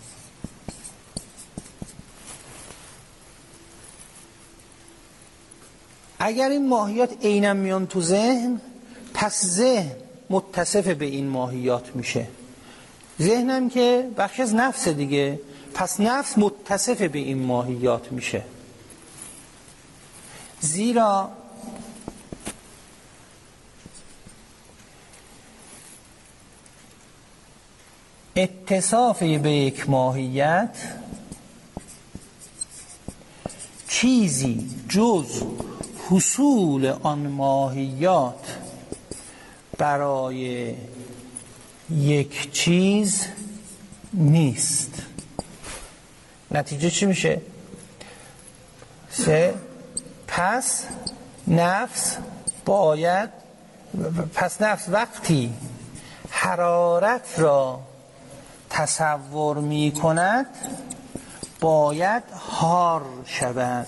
اگر این ماهیات عیناً میان تو ذهن، پس ذهن متصف به این ماهیات میشه. ذهنم که بخش از نفس دیگه، پس نفس متصف به این ماهیات میشه. زیرا اتصاف به یک ماهیت چیزی جز حصول آن ماهیات برای یک چیز نیست. نتیجه چی میشه؟ پس نفس وقتی حرارت را تصور می کند باید حار شود.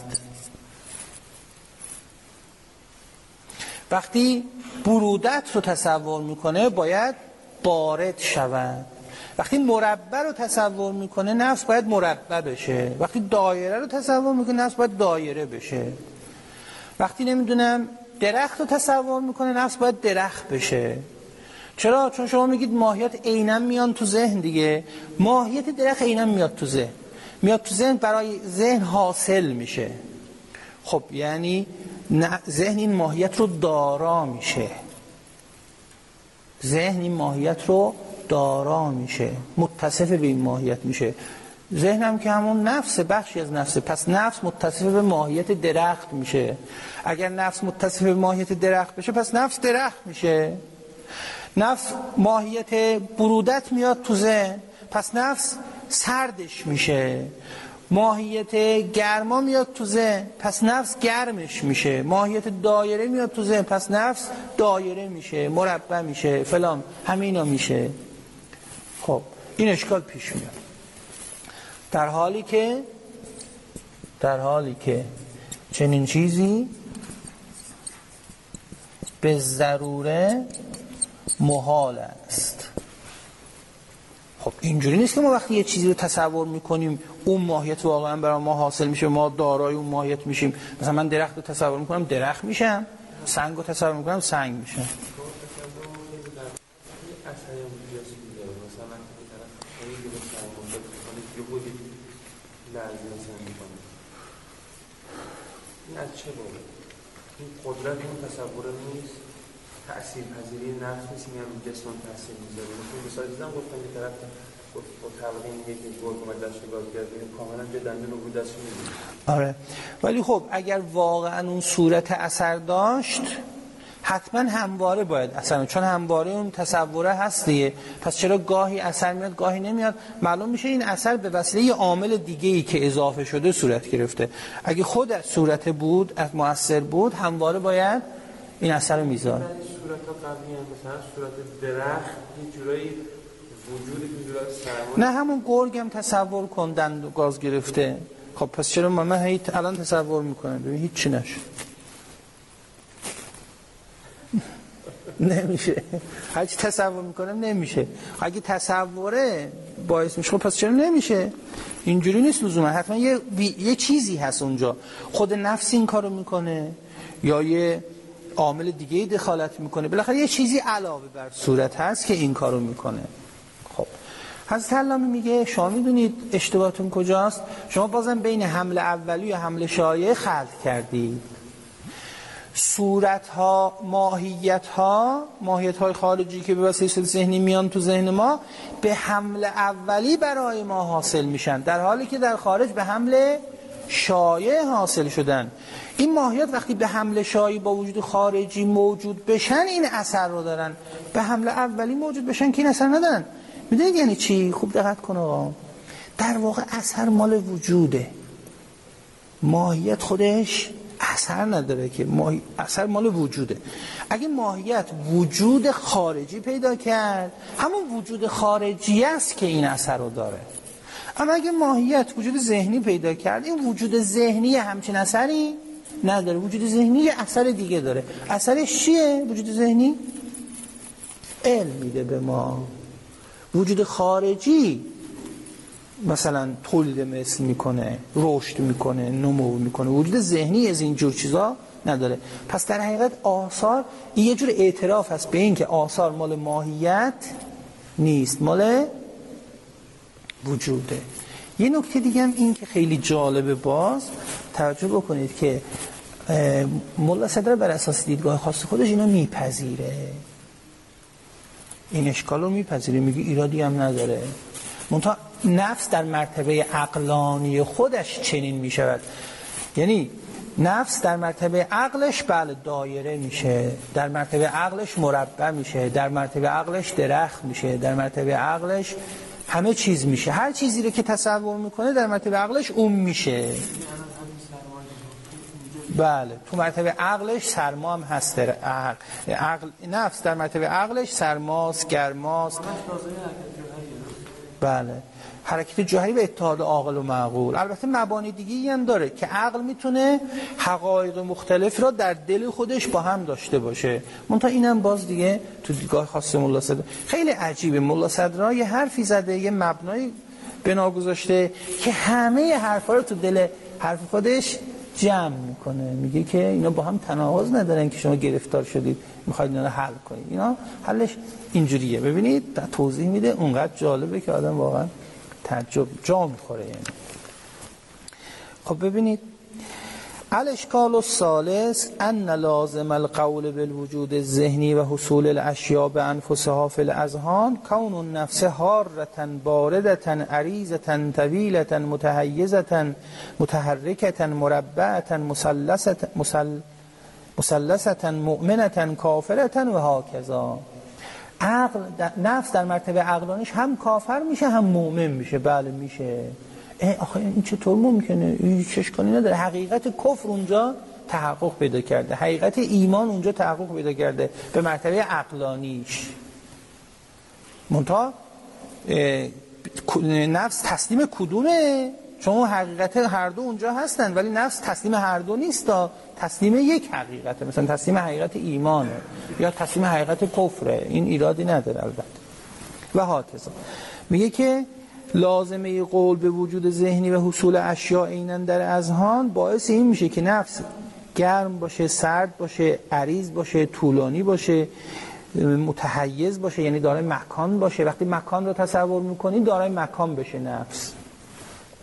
وقتی برودت رو تصور میکنه باید بارد شود. وقتی مربع رو تصور میکنه نفس باید مربع بشه. وقتی دایره رو تصور میکنه نفس باید دایره بشه. وقتی نمیدونم درخت رو تصور میکنه نفس باید درخت بشه. چرا؟ چون شما میگید ماهیت عیناً میان تو ذهن دیگه. ماهیت درخت عیناً میاد تو ذهن، میاد تو ذهن، برای ذهن حاصل میشه. خب یعنی ذهن این ماهیت رو دارا میشه. ذهن این ماهیت رو دارا میشه، متصف به این ماهیت میشه. ذهنم که همون نفس، بخشی از نفسه، پس نفس متصف به ماهیت درخت میشه. اگر نفس متصف به ماهیت درخت بشه پس نفس درخت میشه. نفس ماهیت برودت میاد تو ذهن، پس نفس سردش میشه. ماهیت گرما میاد تو ذهن، پس نفس گرمش میشه. ماهیت دایره میاد تو ذهن، پس نفس دایره میشه، مربع میشه، فلان، همینا میشه. خب این اشکال پیش میاد. در حالی که چنین چیزی به ضروره محال است. خب اینجوری نیست که ما وقتی یه چیزی رو تصور میکنیم اون ماهیت واقعا برای ما حاصل میشه، ما دارای اون ماهیت میشیم. مثلا من درخت رو تصور میکنم درخت میشم، سنگ رو تصور میکنم سنگ میشم. این از چه بابه؟ این قدرت اون تصور نیست، تأثیر پذیری نفس نیست، میگم جسم تأثیر میذاره. مثلا دیدم گفتم که طرف گفت با تلقین یک گرگ اومد دستش گاز کرد، کاملا به دندون رو بود دستش می‌دید. آره، ولی خب اگر واقعا اون صورت اثر داشت حتما همواره باید اثر میاد، چون همواره اون تصوره هست دیگه. پس چرا گاهی اثر میاد گاهی نمیاد؟ معلوم میشه این اثر به وسیله یه عامل دیگه‌ای که اضافه شده صورت گرفته. اگه خود صورت بود، از مؤثر بود، همواره باید این اثر رو میذاره. صورت‌ها قبلی هم مثلا صورت درخت یه جورایی وجودی که جورایی سرما، نه همون گرگ هم تصور کن دندون گاز گرفته. خب پس چرا من هیچ الان تصور میکنم ببین هیچ چی نشد. نمیشه. هرچی تصور میکنم نمیشه. اگه تصوره باعث میشه خب پس چرا نمیشه؟ اینجوری نیست لزوما. حتما یه چیزی هست اونجا. خود نفس این کارو میکنه یا یه عامل دیگه دخالت میکنه. بالاخره یه چیزی علاوه بر صورت هست که این کارو میکنه. خب حضرت علامه میگه شما میدونید اشتباهتون کجاست؟ شما بازم بین حمل اولی و حمل شایعه خلط کردید. صورت‌ها، ماهیت‌های خارجی که به وسیله ذهنی میان تو ذهن ما به حمل اولی برای ما حاصل میشن، در حالی که در خارج به حمل شایع حاصل شدن. این ماهیت وقتی به حمل شایع با وجود خارجی موجود بشن این اثر رو دارن، به حمل اولی موجود بشن که این اثر ندارن. میدونید یعنی چی؟ خوب دقت کن آقا. در واقع اثر مال وجوده، ماهیت خودش اثر نداره که اثر مال وجوده. اگه ماهیت وجود خارجی پیدا کرد همون وجود خارجی است که این اثر رو داره. اما اگه ماهیت وجود ذهنی پیدا کرد این وجود ذهنی همچین اثری نداره. وجود ذهنی یه اثر دیگه داره. اثرش چیه؟ وجود ذهنی علم میده به ما. وجود خارجی مثلا تولید مثل میکنه، رشد میکنه، نمو میکنه. وجود ذهنی از این جور چیزا نداره. پس در حقیقت آثار یه جور اعتراف هست به این که آثار مال ماهیت نیست، مال وجوده. یه نکته دیگه هم این که خیلی جالبه، باز توجه بکنید که ملا صدر بر اساس دیدگاه خاص خودش اینو میپذیره، این اشکال رو میپذیره، میگه ایرادی هم نداره. منتها نفس در مرتبه عقلانی خودش چنین میشود. یعنی نفس در مرتبه عقلش بله دایره میشه، در مرتبه عقلش مربع میشه، در مرتبه عقلش درخت میشه، در مرتبه عقلش همه چیز میشه. هر چیزی رو که تصور میکنه در مرتبه عقلش اون میشه. بله تو مرتبه عقلش سرما هم هست. در عقل نفس در مرتبه عقلش سرماست، گرماست. بله حرکت جوهری و اتحاد عاقل و معقول. البته مبانی دیگه‌ای هم داره که عقل میتونه حقایق مختلف را در دل خودش با هم داشته باشه. منتها اینم باز دیگه تو دیدگاه خاص ملا صدر خیلی عجیبه. ملا صدر یه حرفی زده، یه مبنای بنا گذاشته که همه حرفا رو تو دل حرف خودش جمع میکنه. میگه که اینا با هم تناقض ندارن که شما گرفتار شدید میخواید اینا رو حل کنید. اینا حلش اینجوریه. ببینید در توضیح میده، اونقدر جالبه که آدم واقعا تعجب جا میخوره. یعنی خب ببینید الاشکال الثالث ان لازم القول بالوجود الذهنی و حصول الاشیاء بانفسها فی الاذهان کون النفس حارة باردة عریضة طویلة متحیزة متحرکة مربعة مثلثة مؤمنة کافرة و هاکذا. عقل نفس در مرتبه عقلانش هم کافر میشه هم مؤمن میشه. بله میشه. آخه این چطور ممکنه؟ این اشکالی نداره. حقیقت کفر اونجا تحقق پیدا کرده، حقیقت ایمان اونجا تحقق پیدا کرده به مرتبه عقلانیش. منتها نفس تسلیم کدومه؟ چون حقیقت هر دو اونجا هستن، ولی نفس تسلیم هر دو نیست، تسلیم یک حقیقته. مثلا تسلیم حقیقت ایمانه یا تسلیم حقیقت کفره. این ایرادی نداره البته. و هاکذا میگه که لازمه قول به وجود ذهنی و حصول اشیاء عیناً در اذهان باعث این میشه که نفس گرم باشه، سرد باشه، عریض باشه، طولانی باشه، متحیز باشه، یعنی دارای مکان باشه. وقتی مکان رو تصور میکنی دارای مکان بشه نفس.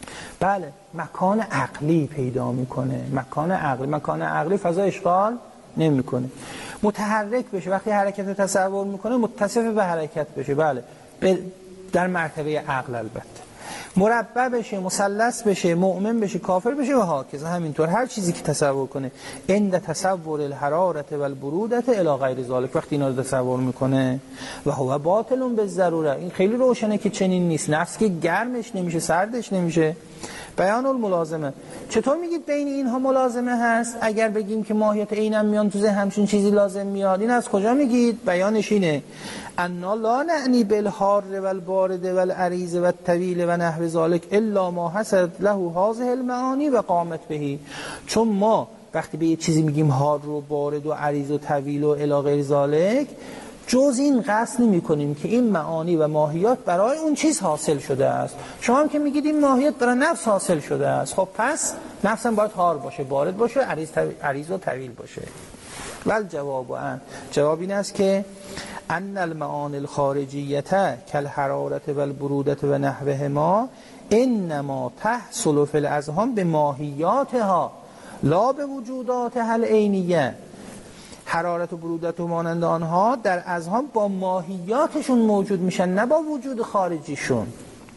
بله مکان عقلی پیدا میکنه. مکان عقلی فضا اشغال نمیکنه. متحرک بشه، وقتی حرکت رو تصور میکنه متصف به حرکت بشه، بله در مرتبه عقل البته. مربع بشه، مثلث بشه، مؤمن بشه، کافر بشه و هاکذا. همینطور هر چیزی که تصور کنه. عند تصور الحرارة و البرودة الی غیر ذلک، وقتی اینا رو تصور میکنه و هو باطل بالضروره، این خیلی روشنه که چنین نیست. نفس که گرمش نمیشه، سردش نمیشه. بیان الملازمه، چطور میگید بین اینها ملازمه هست؟ اگر بگیم که ماهیت عینم میان تو ذهن همچین چیزی لازم میاد، این از کجا میگید؟ بیانش اینه: انا لا نعنی بالحار و البارد و العریض و الطویل و نحو ذلک الا ما حصل له هذه المعانی و قامت بهی. چون ما وقتی به یه چیزی میگیم حار و بارد و عریض و طویل و الی غیر ذلک، جز این قصد نمی کنیم که این معانی و ماهیات برای اون چیز حاصل شده است. شما هم که میگید این ماهیات برای نفس حاصل شده است، خب پس نفس هم باید حار باشه، بارد باشه، عریض و طویل باشه. ول جواب این است که ان المعانی الخارجیه کالحرارة و البرودة و نحوهما انما تحصل فی الاذهان به ماهیاتها لا به وجوداتها العینیه. حرارت و برودت و مانند آنها در اذهان با ماهیاتشون موجود میشن، نه با وجود خارجیشون.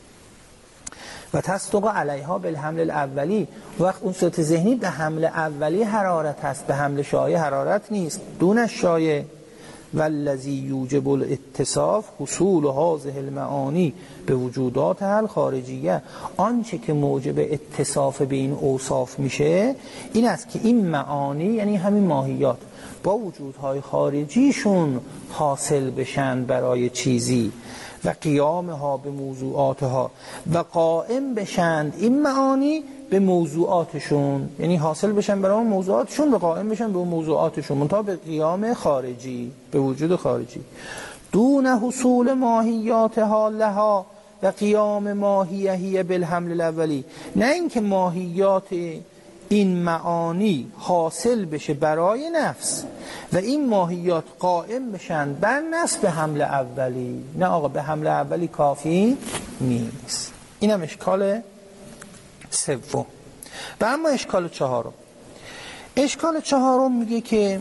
و تصدق علیها بالحمل الاولی، وقت اون صورت ذهنی به حمل اولی حرارت هست، به حمل شایع حرارت نیست، دون الشایع. والذی یوجب الاتصاف حصول هذه المعانی به وجودات الخارجیه، آنچه که موجب اتصاف به این اوصاف میشه این است که این معانی، یعنی همین ماهیات، با وجودهای خارجیشون حاصل بشن برای چیزی و قیامها به موضوعاتها و قائم بشن این معانی به موضوعاتشون، یعنی حاصل بشن برای اون موضوعاتشون و قائم بشن به اون موضوعاتشون، منتها به قیام خارجی، به وجود خارجی. دون حصول ماهیاتها لها و قیام ماهیه بالحمل الاولی، نه اینکه ماهیات این معانی حاصل بشه برای نفس و این ماهیات قائم بشن بر نفس به حمل اولی. نه آقا، به حمل اولی کافی نیست. اینم اشکال سوم. و اما اشکال چهارم. اشکال چهارم میگه که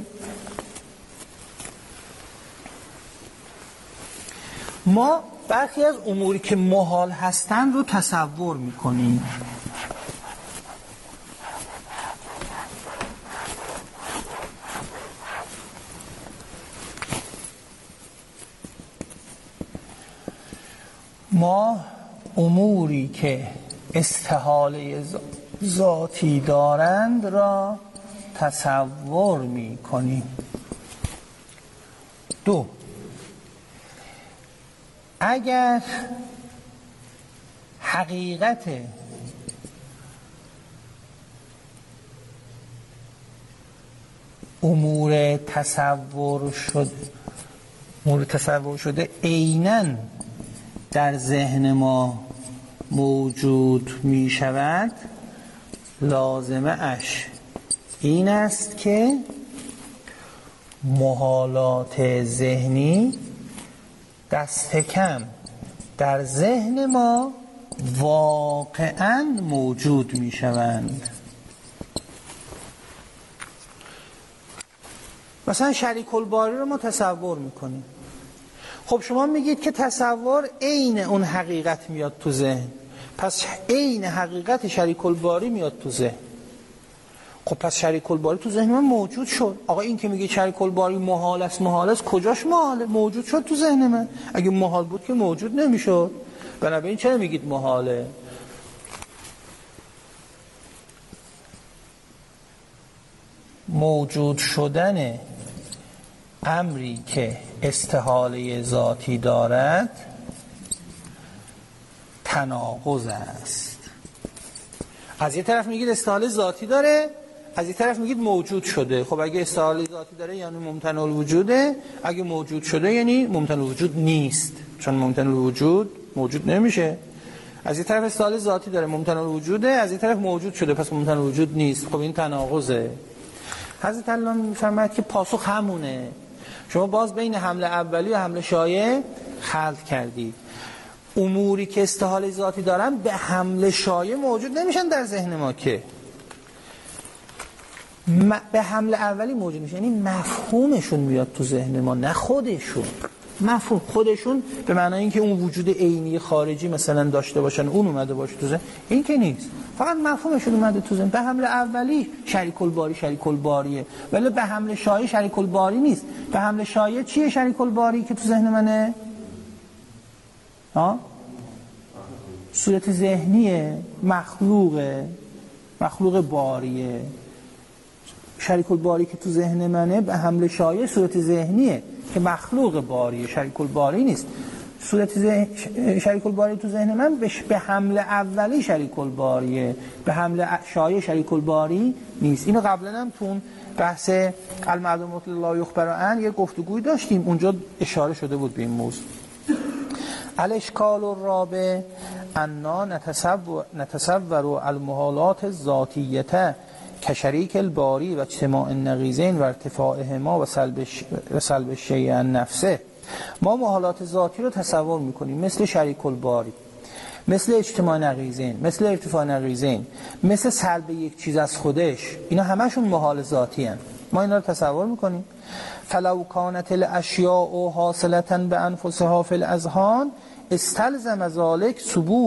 ما برخی از اموری که محال هستن رو تصور میکنیم. ما اموری که استحاله ذاتی دارند را تصور می کنیم. دو، اگر حقیقت امور تصور شده عیناً در ذهن ما موجود می شود، لازمه اش این است که محالات ذهنی دست کم در ذهن ما واقعاً موجود می شوند. مثلا شریک الباری رو ما تصور می کنیم. خب شما میگید که تصور عین اون حقیقت میاد تو ذهن، پس عین حقیقت شریک الباری میاد تو ذهن. خب پس شریک الباری تو ذهن من موجود شد. آقا این که میگه شریک الباری محال است، کجاش محاله؟ موجود شد تو ذهن من. اگه محال بود که موجود نمیشد. بنابراین چرا میگید محاله؟ موجود شدن امری که استحاله ذاتی دارد تناقض است. از یه طرف میگید استحاله ذاتی داره، از یه طرف میگید موجود شده. خب اگه استحاله ذاتی داره یعنی ممتنع الوجوده، اگه موجود شده یعنی ممتنع الوجود نیست، چون ممتنع الوجود موجود نمیشه. از یه طرف استحاله ذاتی داره، ممتنع الوجوده، از یه طرف موجود شده، پس ممتنع الوجود نیست. خب این تناقضه. حضرت الله میفرماید که پاسخ همونه. شما باز بین حمله اولی و حمله شایع خلط کردید. اموری که استحاله ذاتی دارن به حمل شایع موجود نمیشن در ذهن ما، که به حمل اولی موجود میشه، یعنی مفهومشون میاد تو ذهن ما، نه خودشون. مفهوم خودشون به معنای اینکه اون وجود عینی خارجی مثلا داشته باشن، اون اومده باشه تو ذهن، این که نیست. فقط مفهومشون اومده تو ذهن. به حمل اولی شریک الباریه، ولی به حمل شایع شریک الباری نیست. به حمل شایع چیه شریک الباری که تو ذهن منه؟ صورت ذهنیه، مخلوق باریه. شریک الباری که تو ذهن منه به حمل شایع صورت ذهنیه که مخلوق باریه، شریک الباری نیست. صورت شریک الباری تو ذهن من به حمل اولی شریک الباریه، به حمل شایع شریک الباری نیست. اینو قبلا هم تو بحث المعلومات لا یخبر عنها یه گفتگوی داشتیم، اونجا اشاره شده بود به این موضوع. الاشکال الرابع انا نتصور المحالات الذاتیه کشریک الباری و اجتماع النقیضین و ارتفاعهما و سلب الشیء عن نفسه. ما محالات ذاتی رو تصور میکنیم مثل شریک الباری، مثل اجتماع نقیضین، مثل ارتفاع نقیضین، مثل سلب یک چیز از خودش. اینا همشون محال ذاتی هستند. ما اینا رو تصور میکنیم. فلو کانت الاشیاء حاصلة بانفسها فی الاذهان استلزم ذلك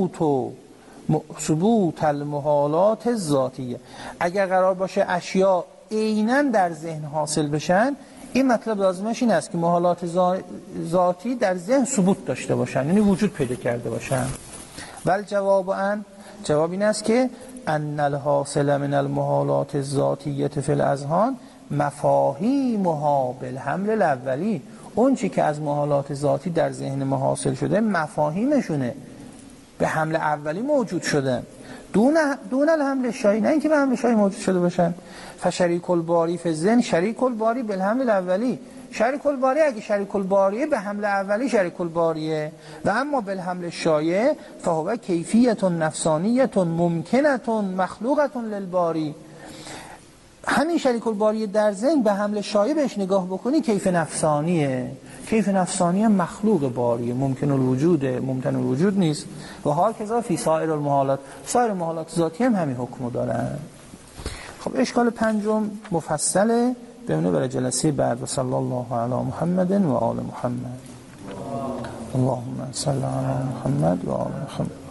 ثبوت المحالات الذاتیه. اگر قرار باشه اشیاء عیناً در ذهن حاصل بشن، این مطلب لازمش این است که محالات ذاتی در ذهن ثبوت داشته باشن، یعنی وجود پیدا کرده باشن. ول جواب این است که ان الحاصل من المحالات الذاتیه فی الاذهان مفاهیمها بالحمل الاولی. اون چی که از محالات ذاتی در ذهن ما حاصل شده مفاهیمشونه، به حمل اولی موجود شدن، دون الحمل شایع، نه اینکه به حمل شایع موجود شده باشن. فشریک الباری فی الذهن شریک الباری بالحمل الاولی. شریک الباری اگه شریک الباریه به حمل اولی شریک الباریه، و اما بالحمل شایع فهو کیفیت نفسانیت ممکنه مخلوقه للباری. همین شریک الباری در ذهن به حمل شایع بهش نگاه بکنی کیف نفسانیه، کیف نفسانی مخلوق باریه، ممکن الوجود نیست. و ها کذا فی سایر المحالات، سایر محالات ذاتی هم همین حکمو دارن. خب اشکال پنجم مفصله، بمونه برای جلسه بعد. و صلی الله علی محمد و آل محمد. اللهم صل علی محمد و آل محمد.